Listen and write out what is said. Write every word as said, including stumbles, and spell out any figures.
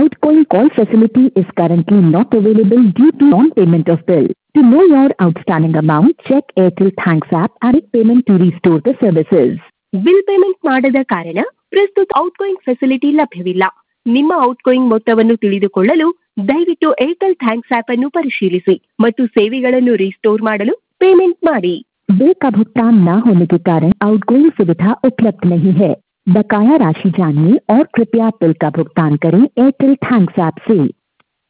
Outgoing call facility is currently not available due to non-payment of bill. To know your outstanding amount, check Airtel Thanks app and make payment to restore the services. Bill payment ಮಾಡದ ಕಾರಣ ಪ್ರಸ್ತುತ outgoing facility ಲಭ್ಯವಿಲ್ಲ. ನಿಮ್ಮ outgoing ಮೊತ್ತವನ್ನು ತಿಳಿದುಕೊಳ್ಳಲು ದಯವಿಟ್ಟು Airtel thanks app ಅನ್ನು ಪರಿಶೀಲಿಸಿ ಮತ್ತು ಸೇವೆಗಳನ್ನು ರಿಸ್ಟೋರ್ ಮಾಡಲು ಪೇಮೆಂಟ್ ಮಾಡಿ. बिल का भुगतान न होने के कारण आउटगोइंग सुविधा उपलब्ध नहीं है. बकाया राशि जानिए और कृपया बिल का भुगतान करें एयरटेल थैंक्स ऐप से.